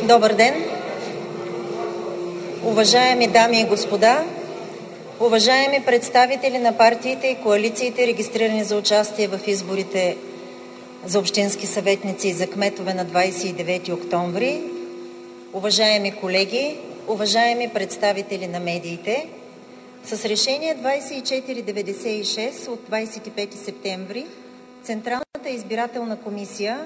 Добър ден! Уважаеми дами и господа, уважаеми представители на партиите и коалициите, регистрирани за участие в изборите за общински съветници и за кметове на 29 октомври, уважаеми колеги, уважаеми представители на медиите, с решение 2496 от 25 септември Централната избирателна комисия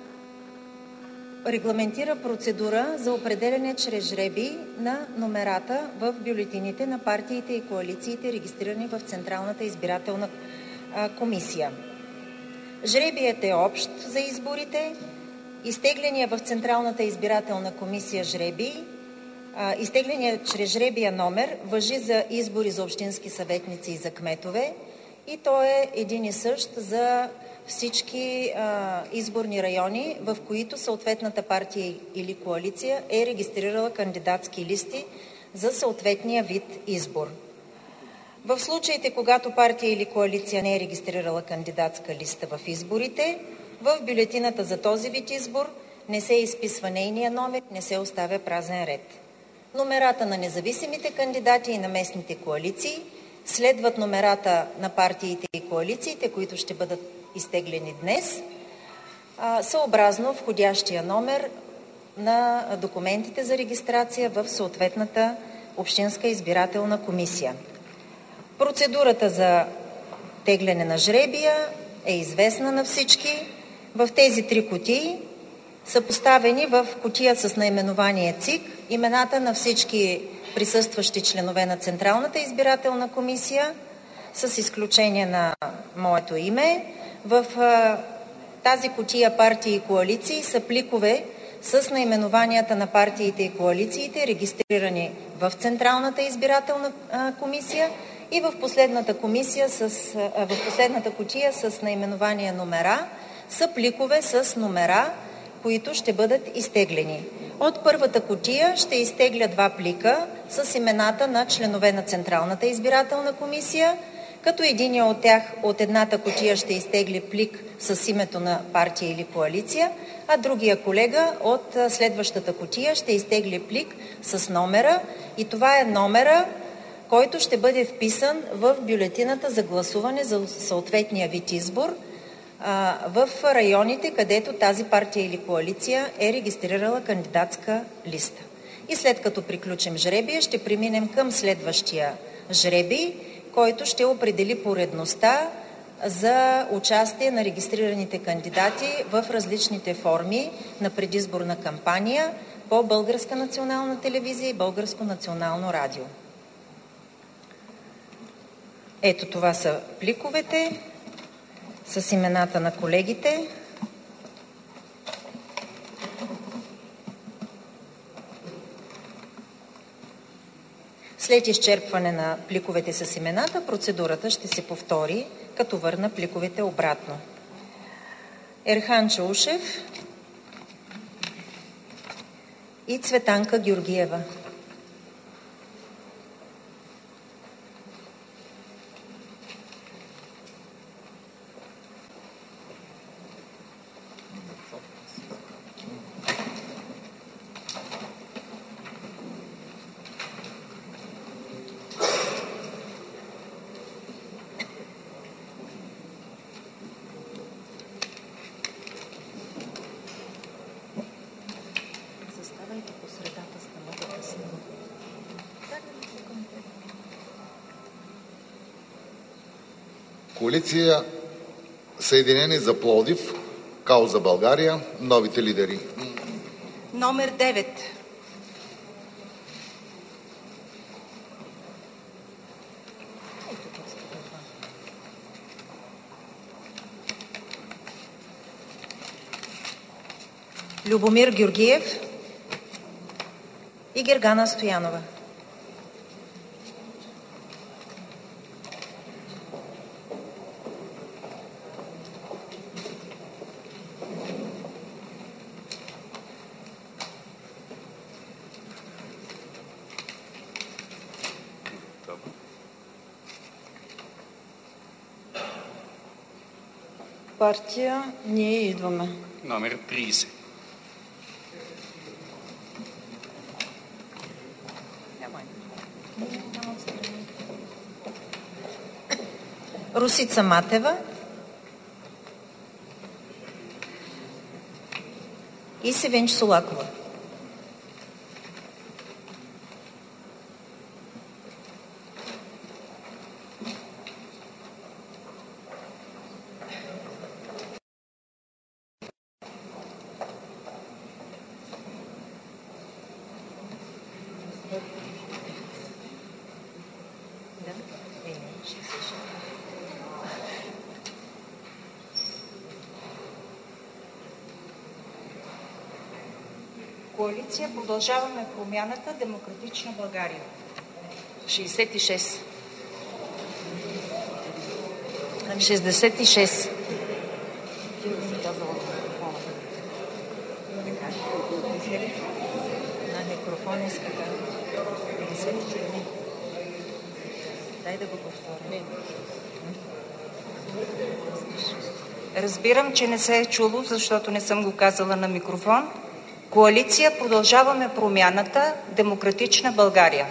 регламентира процедура за определяне чрез жребий на номерата в бюлетините на партиите и коалициите, регистрирани в Централната избирателна комисия. Жребият е общ за изборите. Изтегления в Централната избирателна комисия жребий, изтегленият чрез жребия номер важи за избори за общински съветници и за кметове и той е един и същ за всички изборни райони, в които съответната партия или коалиция е регистрирала кандидатски листи за съответния вид избор. В случаите, когато партия или коалиция не е регистрирала кандидатска листа в изборите, в бюлетината за този вид избор не се изписва нейния номер, не се оставя празен ред. Номерата на независимите кандидати и на местните коалиции следват номерата на партиите и коалициите, които ще бъдат изтеглени днес, съобразно входящия номер на документите за регистрация в съответната общинска избирателна комисия. Процедурата за тегляне на жребия е известна на всички. В тези три кутии са поставени в кутия с наименование ЦИК имената на всички присъстващи членове на Централната избирателна комисия, с изключение на моето име. В тази кутия партии и коалиции са пликове с наименованията на партиите и коалициите, регистрирани в Централната избирателна комисия, и в последната кутия с наименование номера са пликове с номера, които ще бъдат изтеглени. От първата кутия ще изтегля два плика с имената на членове на Централната избирателна комисия, като единия от тях от едната кутия ще изтегли плик с името на партия или коалиция, а другия колега от следващата кутия ще изтегли плик с номера и това е номера, който ще бъде вписан в бюлетината за гласуване за съответния вид избор в районите, където тази партия или коалиция е регистрирала кандидатска листа. И след като приключим жребия, ще преминем към следващия жребий, който ще определи поредността за участие на регистрираните кандидати в различните форми на предизборна кампания по Българска национална телевизия и Българско национално радио. Ето това са пликовете с имената на колегите. След изчерпване на пликовете с имената, процедурата ще се повтори, като върна пликовете обратно. Ерхан Чаушев и Цветанка Георгиева. Коалиция Съединени за Пловдив, Кауза България, новите лидери. Номер 9. Любомир Георгиев и Гергана Стоянова. Партия Ние идваме. Номер 30. Росица Матева и Севинч Солакова. Коалиция Продължаваме промяната, Демократична България. 66. 66. На микрофон иска да. Дай да го повторим. Разбирам, че не се е чуло, защото не съм го казала на микрофон. Коалиция Продължаваме промяната, Демократична България.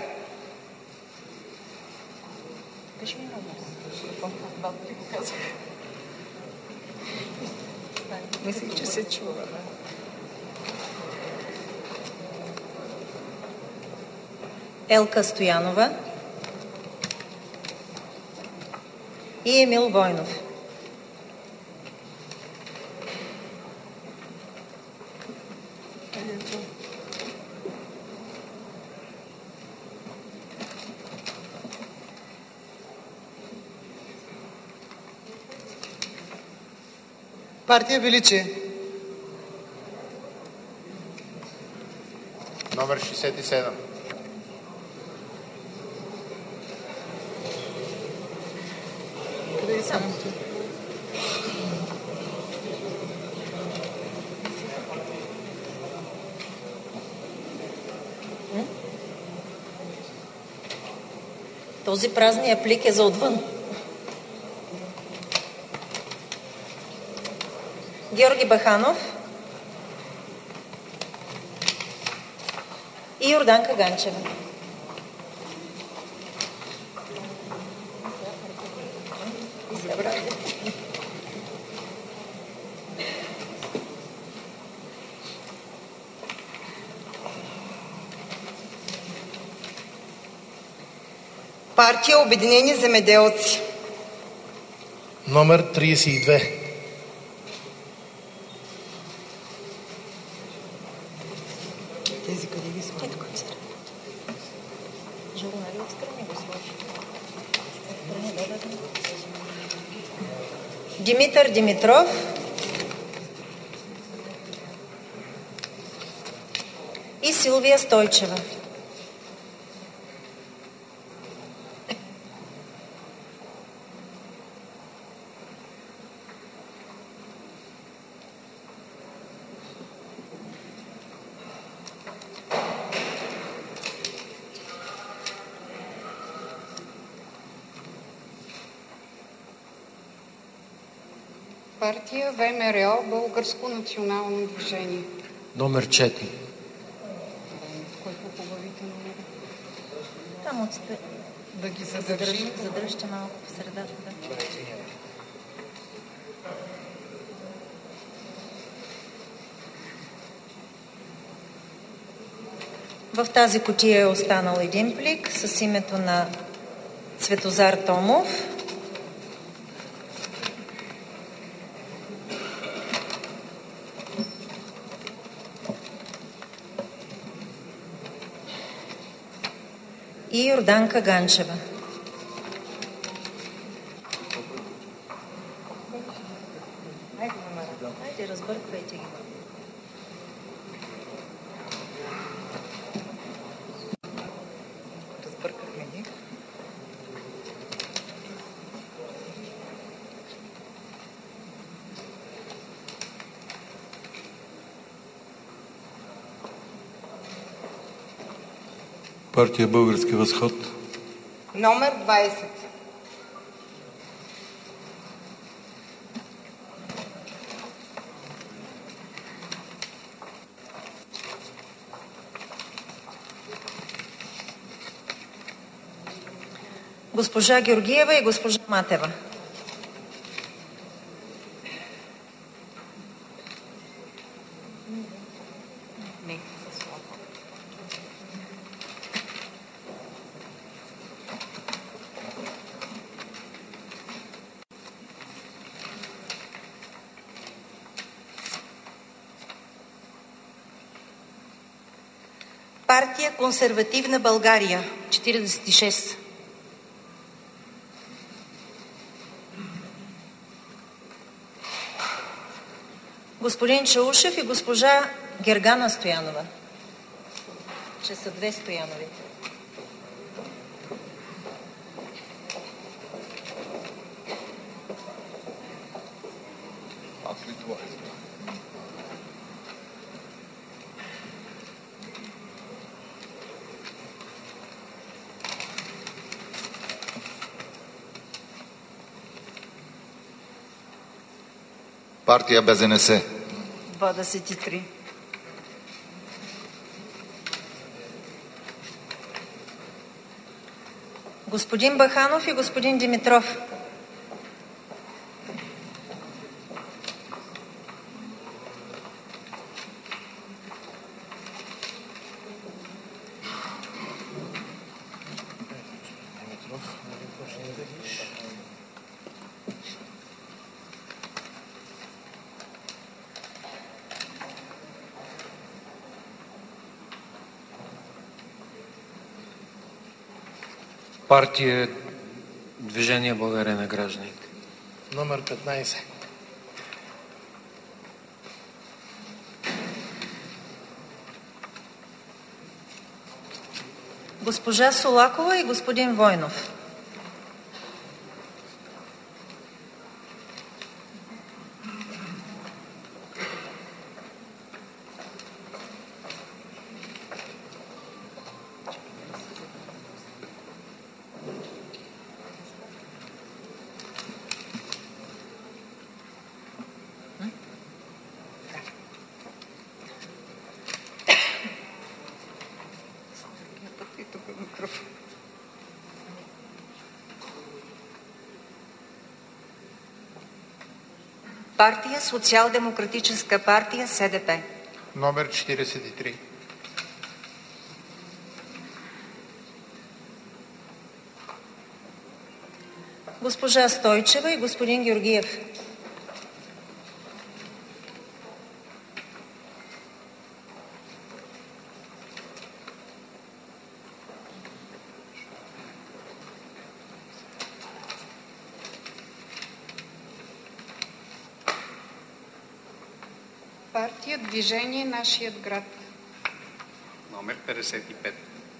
Мислих, че се чува. Елка Стоянова и Емил Войнов. Партия Величие. Номер 67. Къде е само? Този празния плик е за отвън. Георги Баханов и Йорданка Ганчева. Партия Обединени земеделци. Номер 32. Тези къде ги сме? Ето към сега. Журнали отстрани го сложи. Димитър Димитров и Силвия Стойчева. Партия ВМРО, Българско национално движение. Номер 4. Кой по главите номера? Там отстрани. Да ги задържим. Задържите малко в средата. Да. В тази кутия е останал един плик с името на Цветозар Томов. И Йорданка Ганчева. Хайде, разбърквайте ги. Разбъркахме ги. Партия Български възход. Номер 20. Госпожа Георгиева и госпожа Матева. Партия Консервативна България 46. Господин Чаушев и госпожа Гергана Стоянова. Че са две Стоянови. Аз ли това избрах? Партия БЗНС 23. Господин Баханов и господин Димитров. Партия Движение България на гражданите. Номер 15. Госпожа Солакова и господин Войнов. Партия Социал-демократическа партия СДП. Номер 43. Госпожа Стойчева и господин Георгиев. Партия Движение Нашият град. Номер 55.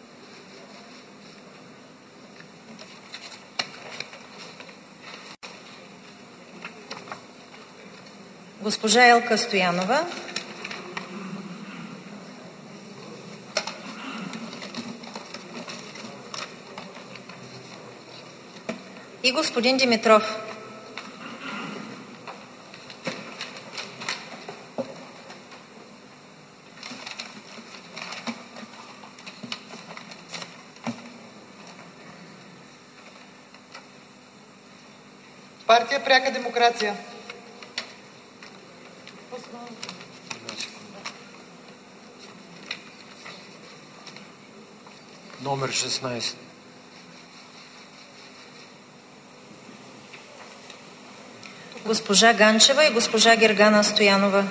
Госпожа Елка Стоянова. И господин Димитров. Партия Пряка демокрация. Номер 16. Госпожа Ганчева и госпожа Гергана Стоянова.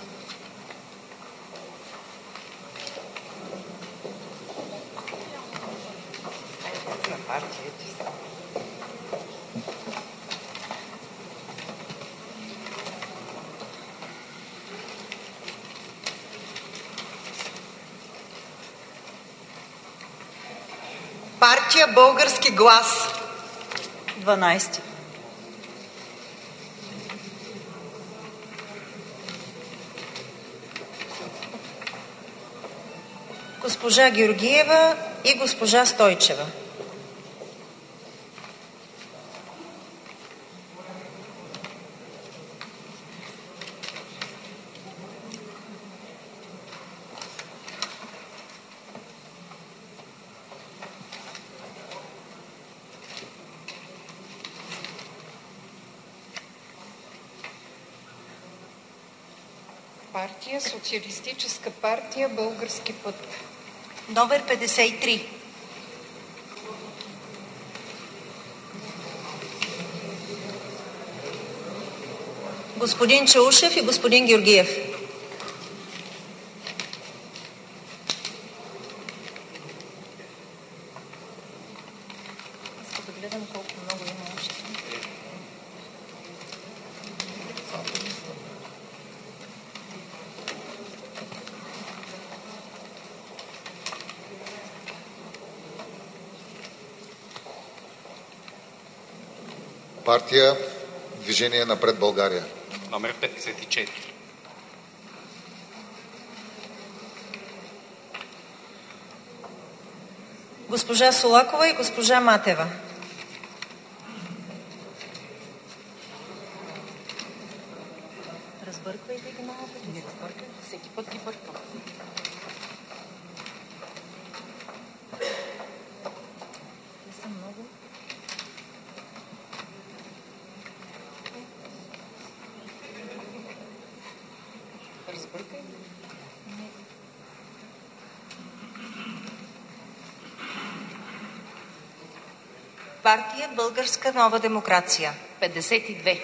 Партия Български глас. 12. Госпожа Георгиева и госпожа Стойчева. Партия Социалистическа партия Български път. Номер 53. Господин Чаушев и господин Георгиев. гледам колко много има още. Партия Движение напред България. Номер 54. Госпожа Солакова и госпожа Матева. Разбърквайте ги малко. Не разбърквайте, всеки път ги бъркам. Те са много. Разбъркай. Партия Българска нова демокрация 52.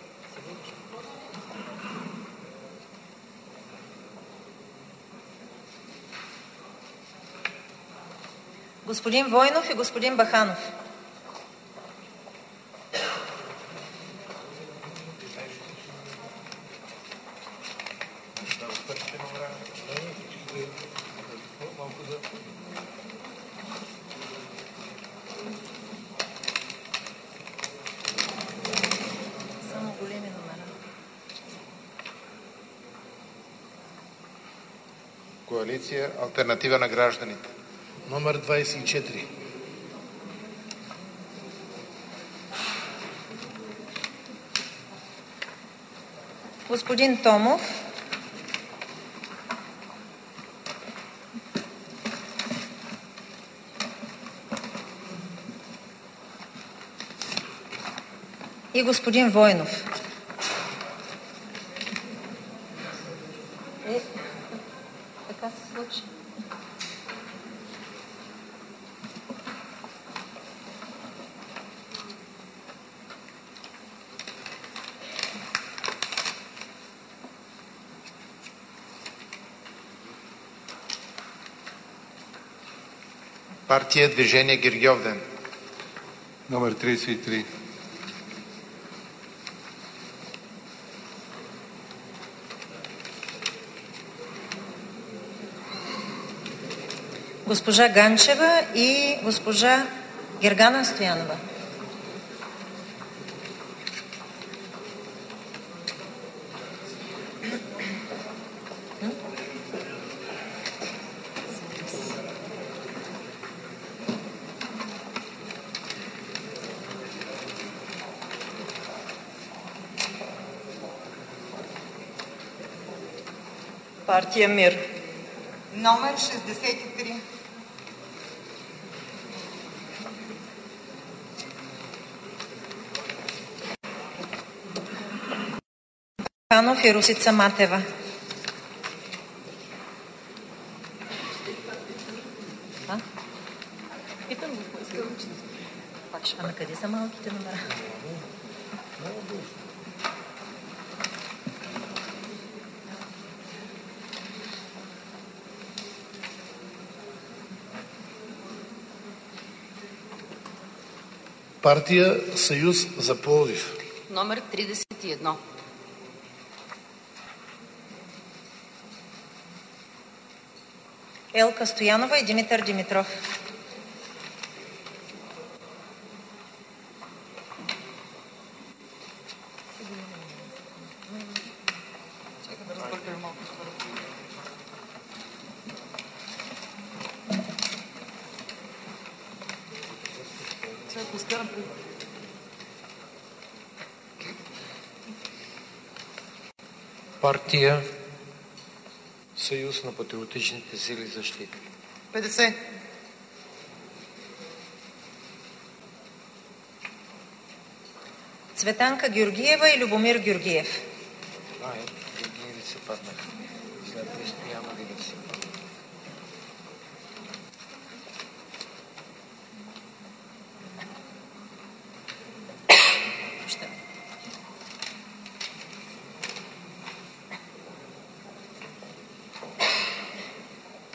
Господин Войнов и господин Баханов. Само големи номера. Коалиция Алтернатива на гражданите. Номер 24. Господин Томов. И господин Войнов. Така се случи. Партия Движение Гергьовден. Номер 33. Госпожа Ганчева и госпожа Гергана Стоянова. Партия Мир. Номер 63. Баханов и Русица Матева. Питам го, искам че пак. Ама къде са малките номера? Партия Съюз за Пловдив. Номер 31. Елка Стоянова и Димитър Димитров. Партия Съюз на патриотичните сили защита. 50. Цветанка Георгиева и Любомир Георгиев. Георгиеви се паднаха. След това Стоянови да си.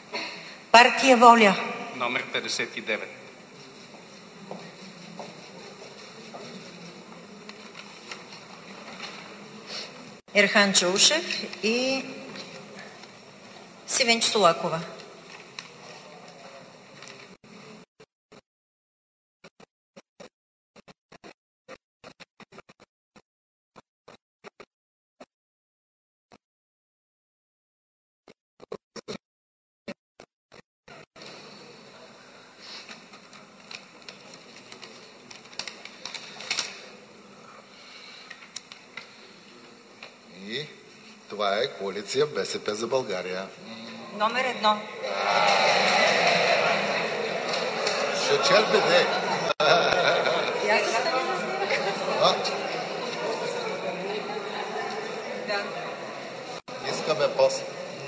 Партия Воля. Номер 59. Ерхан Чаушев и Сивенч Солакова. И това е коалиция БСП за България. Номер 1. Ще черпи, де. Искаме после.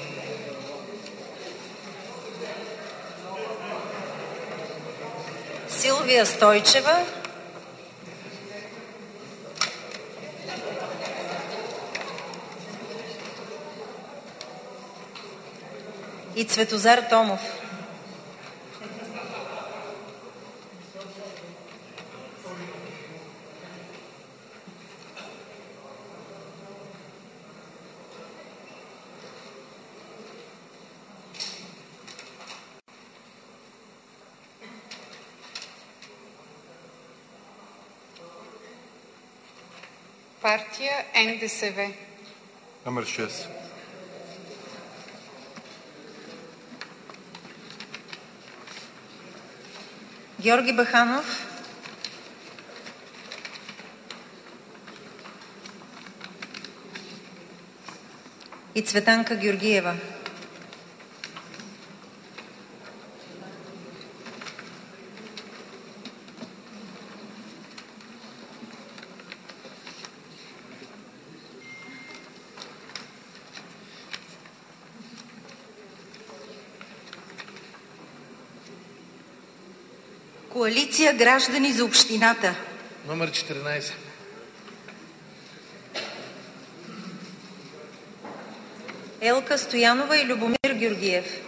Силвия Стойчева и Цветозар Томов. Партия НДСВ. Номер 6. Георги Баханов и Цветанка Георгиева. Коалиция Граждани за общината. Номер 14. Елка Стоянова и Любомир Георгиев.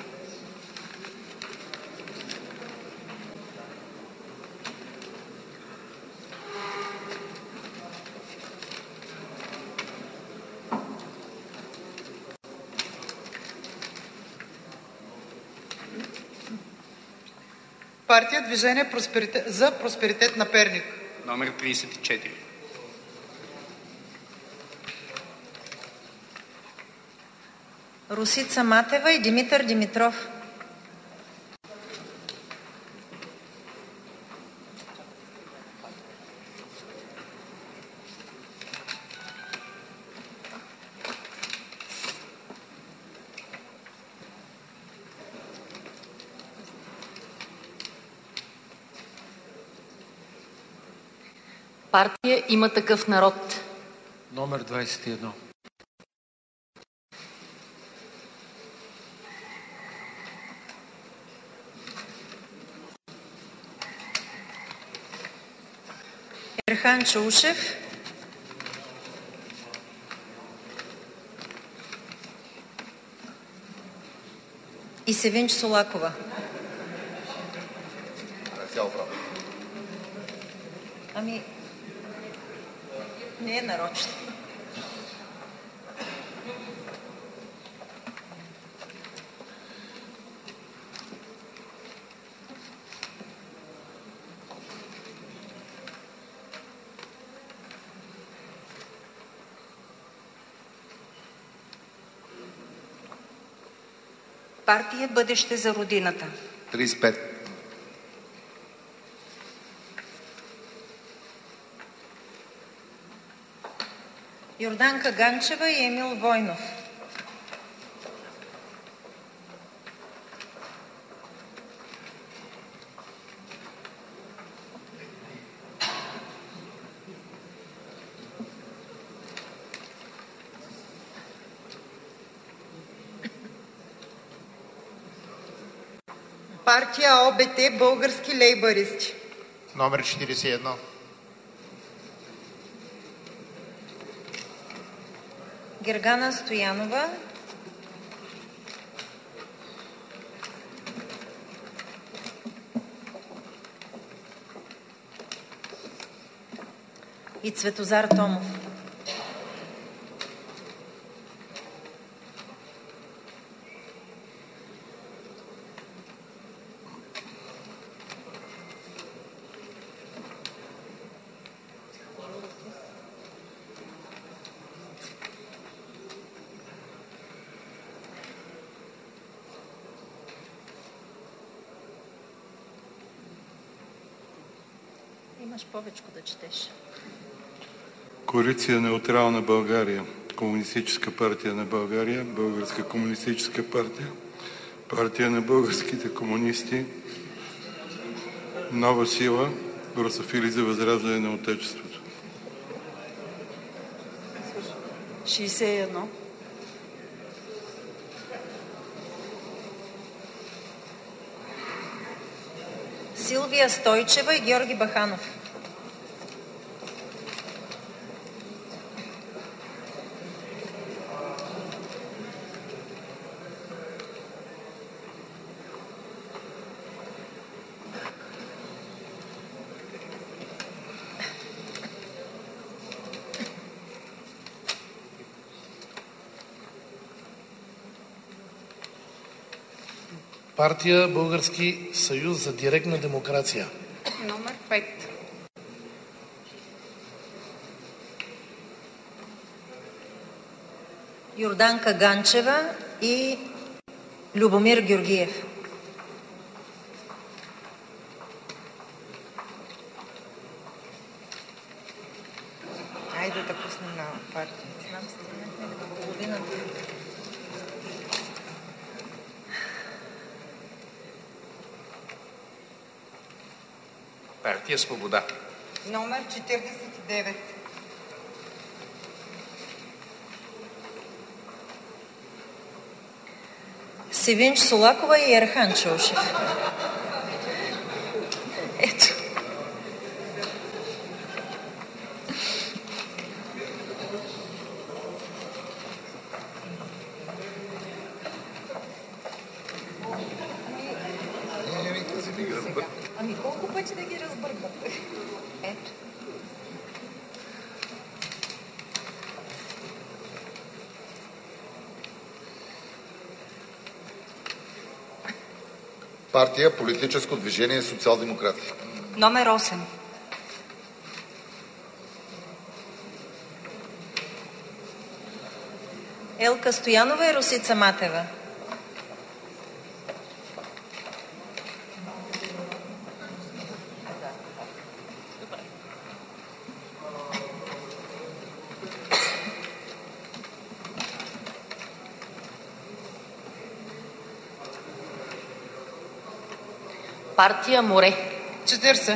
Партия Движение за просперитет на Перник. Номер 34. Русица Матева и Димитър Димитров. Партия Има такъв народ. Номер 21. Ерхан Чаушев и Севинч Солакова. Ами, не е нарочно. Партия Бъдеще за родината. 35. Йорданка Ганчева и Емил Войнов. Партия ОБТ Български лейбаристи. Номер 41. Гергана Стоянова и Цветозар Томов. Имаш повечко да четеш. Коалиция Неутрална България, Комунистическа партия на България, Българска комунистическа партия, Партия на българските комунисти, Нова сила, Русофили за възраждане на Отечеството. 61. Силвия Стойчева и Георги Баханов. Партия Български съюз за директна демокрация. Номер 5. Йорданка Ганчева и Любомир Георгиев. Айде да пуснем на партия. Знам, стигнахме ли до половината. Партия Свобода. Номер 49. Севинч Солакова и Ерхан Чаушев. Ето. Ами колко пъти да ги разбъркат? Ето. Партия Политическо движение социал-демократи. Номер 8. Елка Стоянова и Росица Матева. Партия Море. 40.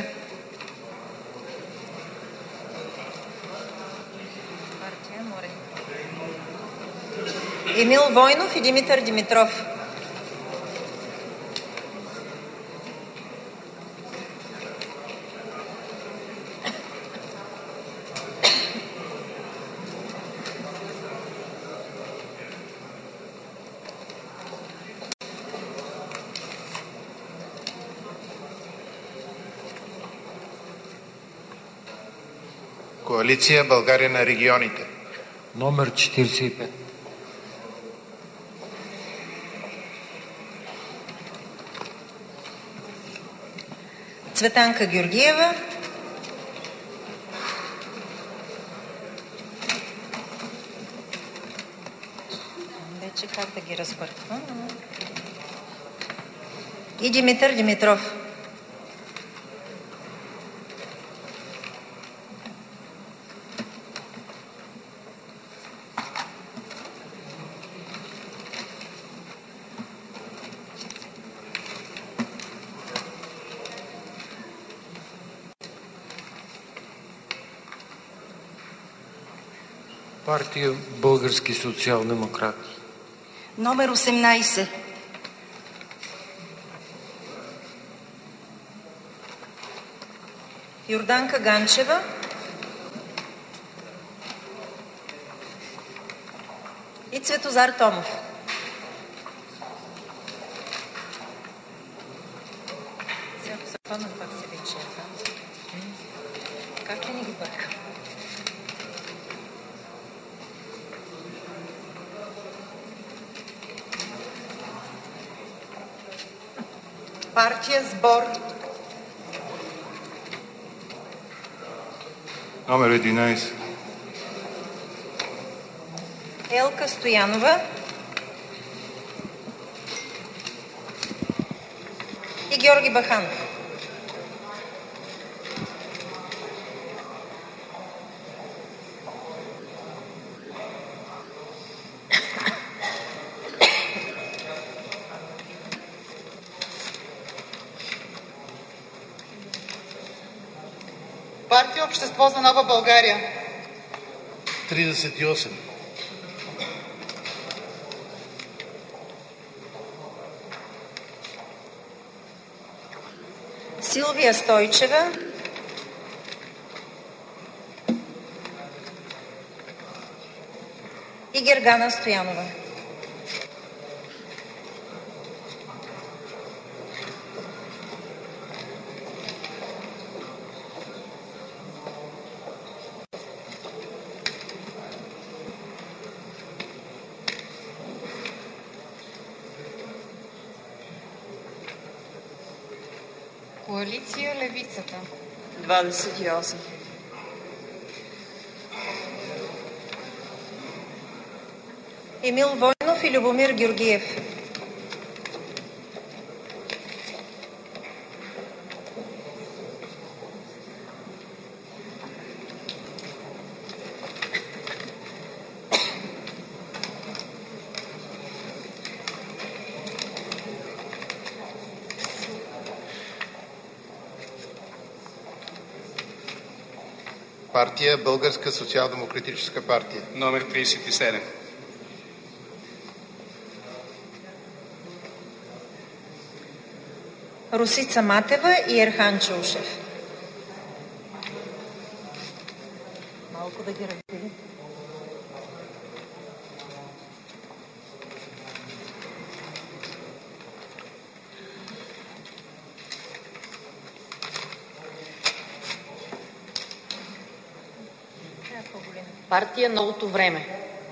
Партия Море. Емил Войнов и Димитър Димитров. Коалиция България на регионите. Номер 45. Цветанка Георгиева. Вече как да ги разбърквам. И Димитър Димитров. Партия Български социал-демократи. Номер 18. Йорданка Ганчева. И Цветозар Томов. Сега ако се падна пак се вече. Как ли не ги бъркам? Партия Сбор. Номер 11. Елка Стоянова и Георги Баханов. Партия Общество за нова България. 38. Силвия Стойчева и Гергана Стоянова. Коалиция Левицата. 28. Емил Войнов и Любомир Георгиев. Партия Българска социал-демократическа партия. Номер 37. Росица Матева и Ерхан Чаушев. Малко да ги разделим. Партия Новото време.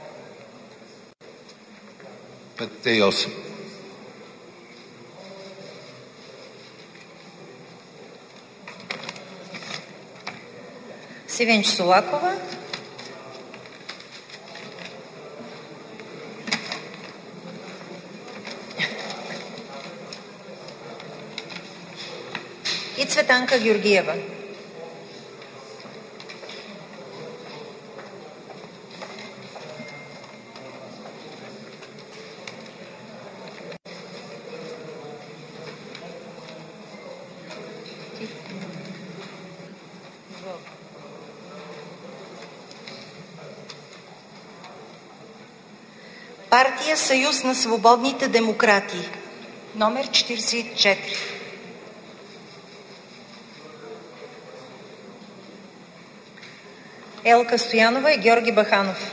58. Сивенч Солакова и Цветанка Георгиева. Партия Съюз на свободните демократи. Номер 44. Елка Стоянова и Георги Баханов.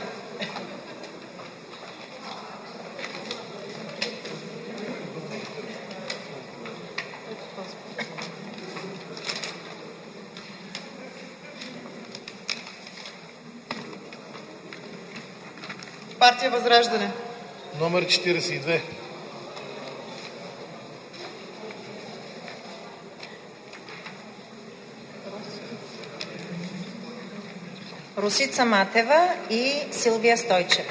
Партия Възраждане. Номер 42. Росица Матева и Силвия Стойчева.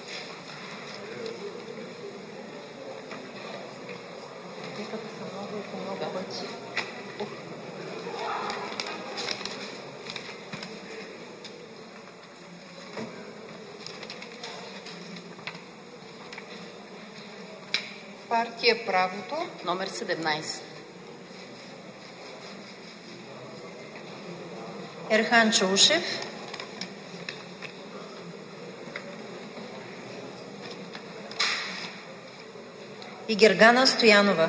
Партия Правото. Номер 17. Ерхан Чаушев и Гергана Стоянова.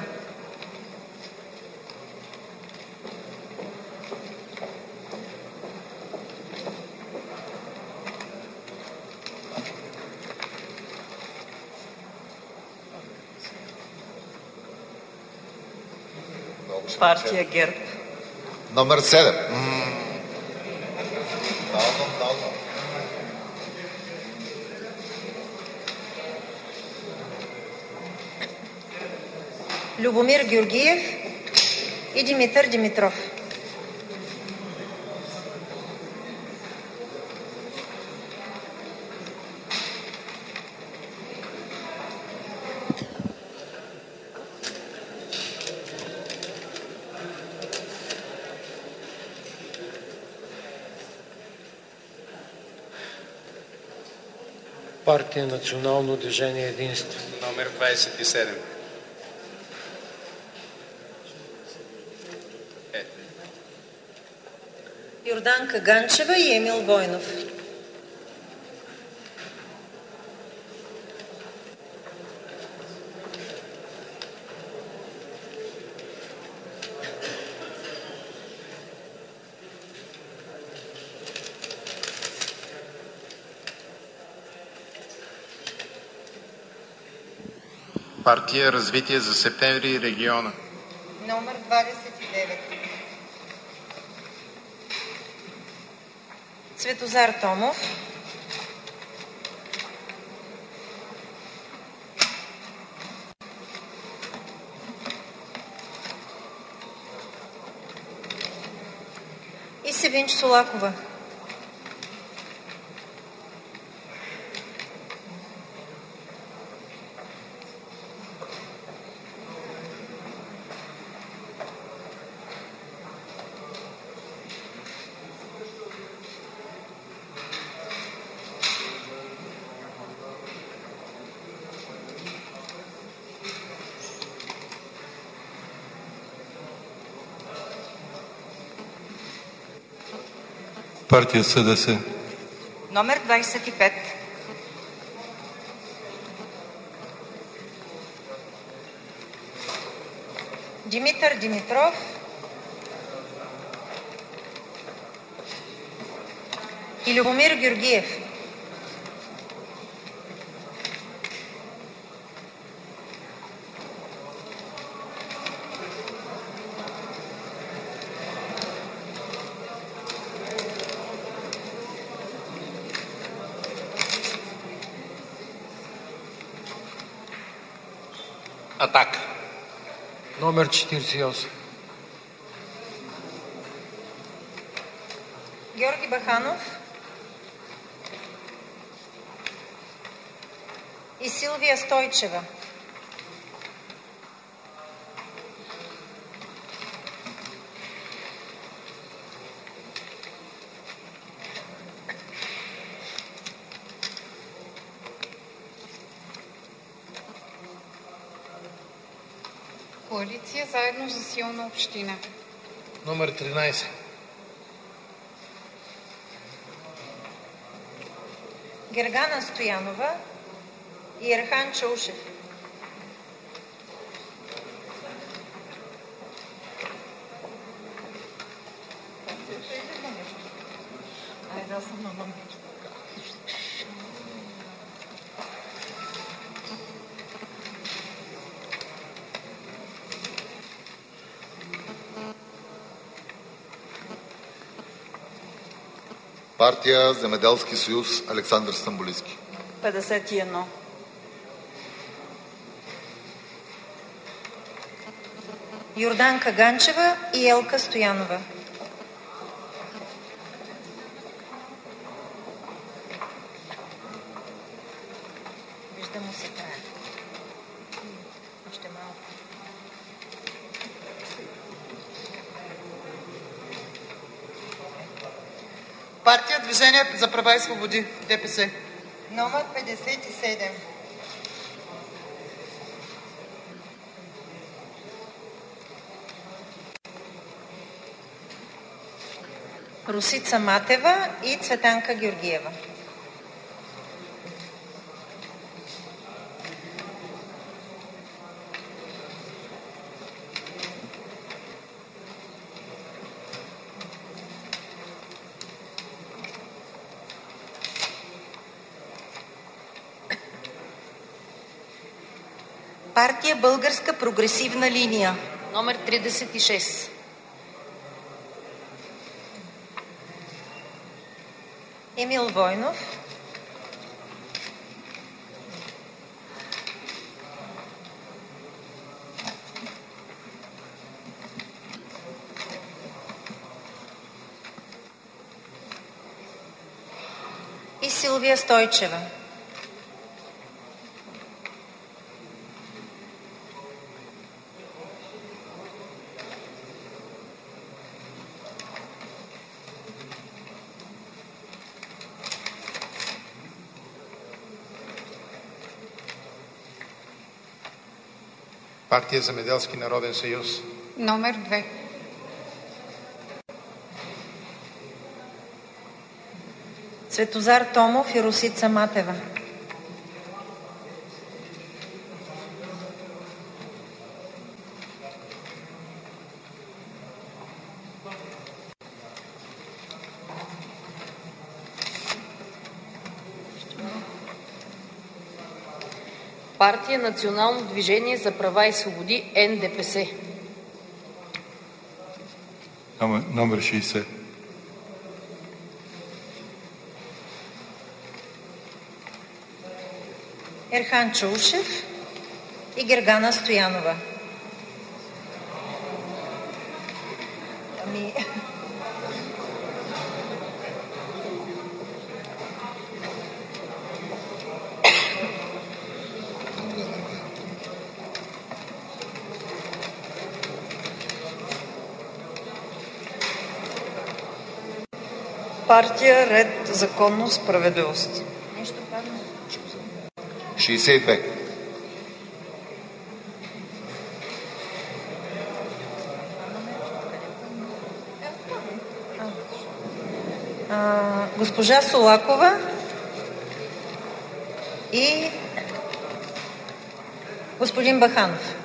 Партия ГЕРБ. Номер 7. Любомир Георгиев и Димитър Димитров. Партия Национално движение Единство. Номер 27. Йорданка Ганчева и Емил Войнов. Партия Развитие за септември и региона. Номер 29. Цветозар Томов. И Севинч Солакова. Партия СДС. Номер 25. Димитър Димитров. И Любомир Георгиев. Атака. Номер 48. Георги Баханов и Силвия Стойчева. Коалиция заедно за силна община. Номер 13. Гергана Стоянова и Ерхан Чаушев. Партия Земеделски съюз Александър Стамболийски. 51. Йорданка Ганчева и Елка Стоянова. Виждам се края. Още малко. Партия Движение за права и свободи. ДПС. Номер 57. Русица Матева и Цветанка Георгиева. Партия Българска прогресивна линия. Номер 36. Емил Войнов. И Силвия Стойчева. Партия Земеделски народен съюз. Номер 2. Цветозар Томов и Росица Матева. Партия Национално движение за права и свободи НДПС. Номер 60. Ерхан Чаушев и Гергана Стоянова. Партия Ред, законност, справедливост. 62. Госпожа Солакова и господин Баханов.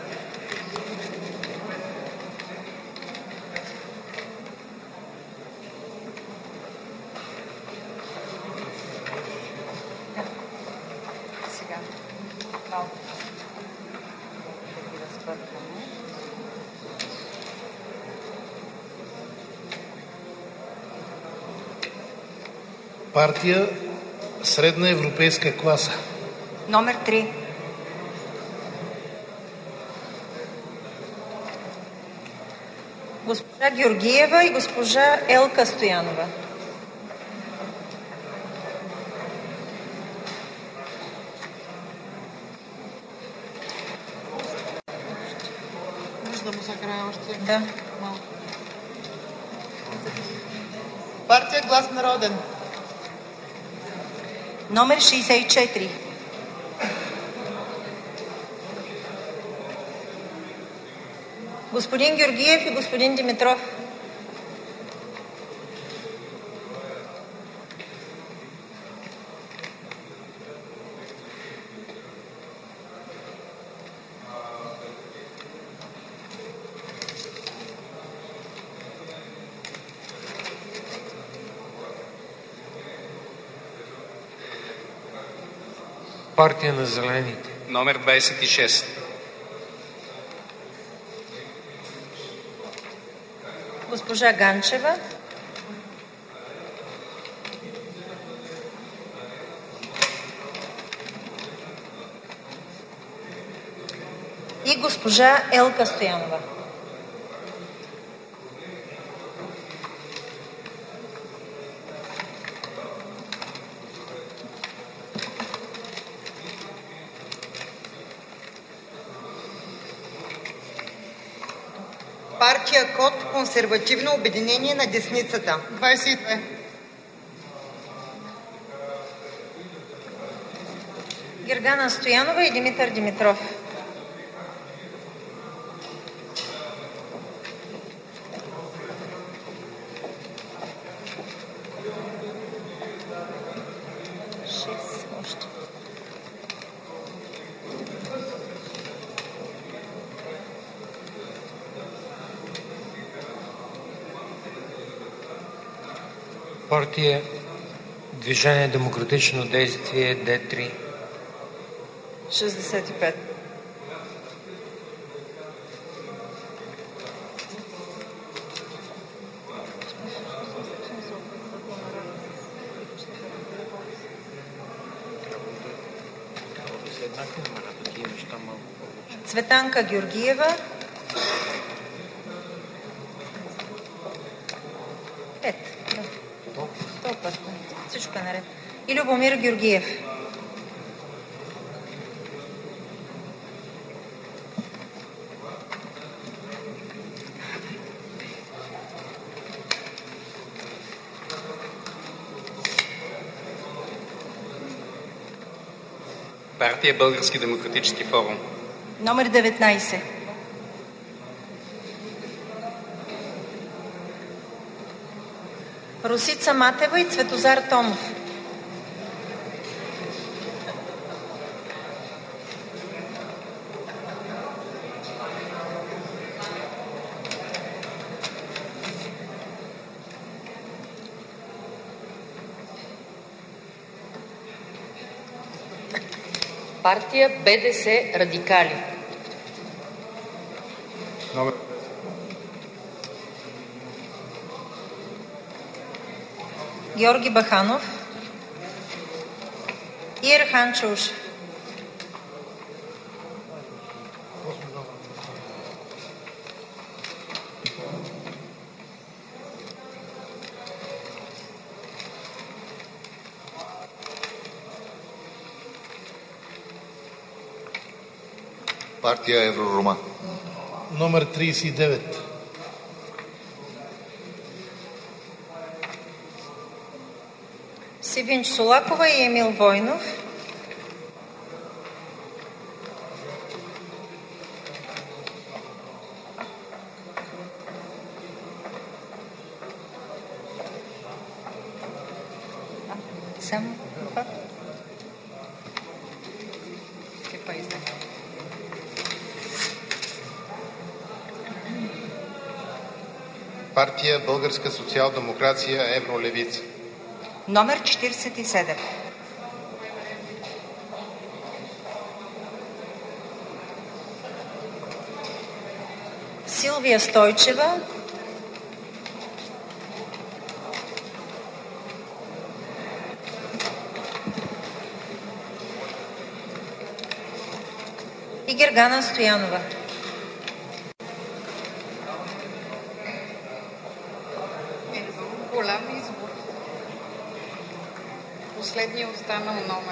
Партия Средна европейска класа. Номер 3. Госпожа Георгиева и госпожа Елка Стоянова. Може да му закрая още Да. малко. Партия Глас народен. Номер 64. Господин Георгиев и господин Димитров. Партия на зелените. Номер 26. Госпожа Ганчева. И госпожа Елка Стоянова. Партия Код, консервативно обединение на десницата. 22. Гергана Стоянова и Димитър Димитров. Партия Движение демократично действие Д3. 65. Цветанка Георгиева. 5. Толкова. Всичко е наред. И Любомир Георгиев. Партия Български демократически форум. Номер 19. Росица Матева и Цветозар Томов. Партия БДС Радикали. Георги Баханов и Ерхан Чаушев. Партия Евророма. Номер 39. Севинч Солакова и Емил Войнов. Само това. Партия Българска социал-демокрация Евролевица. Номер 47. Силвия Стойчева. И Гергана Стоянова. Голям избор. Последният останал номер.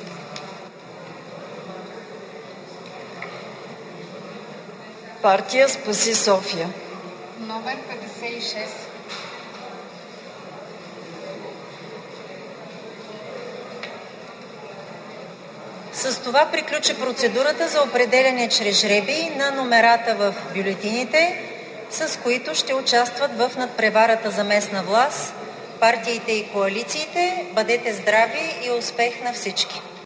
Партия Спаси София. Номер 56. С това приключи процедурата за определяне чрез жребий на номерата в бюлетините, с които ще участват в надпреварата за местна власт партиите и коалициите. Бъдете здрави и успех на всички!